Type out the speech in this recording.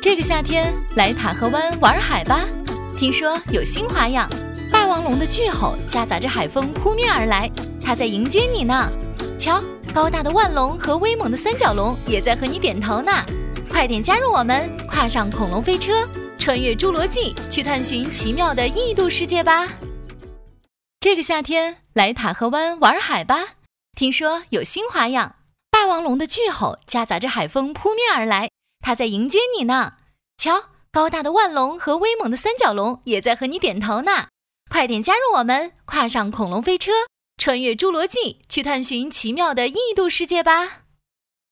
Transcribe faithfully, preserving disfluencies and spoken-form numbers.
这个夏天来塔河湾玩海吧，听说有新花样，霸王龙的巨吼夹杂着海风扑面而来，它在迎接你呢。瞧，高大的万龙和威猛的三角龙也在和你点头呢。快点加入我们，跨上恐龙飞车，穿越侏罗纪，去探寻奇妙的异度世界吧。这个夏天来塔河湾玩海吧，听说有新花样，霸王龙的巨吼夹杂着海风扑面而来，它在迎接你呢。瞧，高大的万龙和威猛的三角龙也在和你点头呢。快点加入我们，跨上恐龙飞车，穿越侏罗纪，去探寻奇妙的异度世界吧。